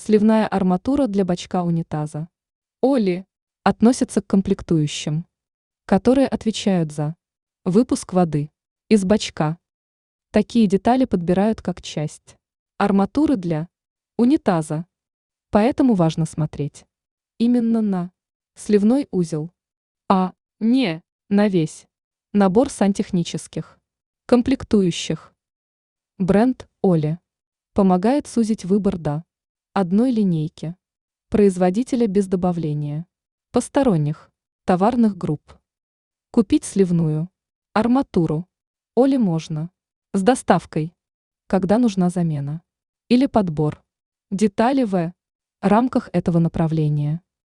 Сливная арматура для бачка унитаза. Оли относятся к комплектующим, которые отвечают за выпуск воды из бачка. Такие детали подбирают как часть арматуры для унитаза. Поэтому важно смотреть именно на сливной узел, а не на весь набор сантехнических комплектующих. Бренд Оли помогает сузить выбор до одной линейки производителя без добавления посторонних товарных групп. Купить сливную арматуру Оли можно с доставкой, когда нужна замена или подбор деталей в рамках этого направления.